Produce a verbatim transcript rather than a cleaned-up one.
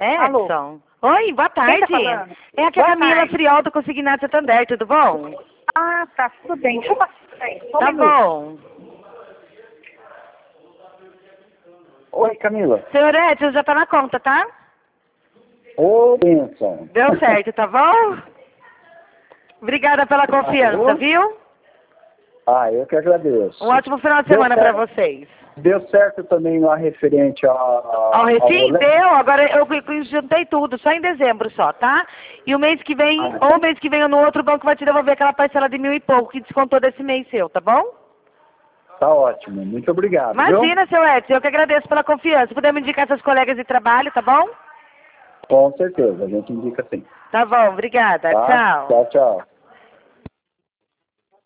Alô? Edson. Oi, boa Quem tá tarde. falando? É aqui a Boa Camila tarde. Friol do Consignado Santander, tudo bom? Ah, tá, tudo bem. Deixa eu passar aí. Só um Tá minuto. bom. Oi, Camila. Senhor Edson, já tá na conta, tá? Ô, benção. Deu certo, tá bom? Obrigada pela confiança, Alô? viu? Ah, eu que agradeço. Um ótimo final de Deu semana pra certo. vocês. Deu certo também lá referente a... Ao Refim? rolê? Deu, agora eu, eu juntei tudo, só em dezembro só, tá? E o mês que vem, Ah, ou o mês que vem ou no outro, o banco vai te devolver aquela parcela de mil e pouco que descontou desse mês seu, tá bom? Tá ótimo, muito obrigado, Imagina, viu? seu Edson, eu que agradeço pela confiança. Se puder me indicar seus colegas de trabalho, tá bom? Com certeza, a gente indica sim. Tá bom, obrigada. Tá? Tchau. Tchau, tchau.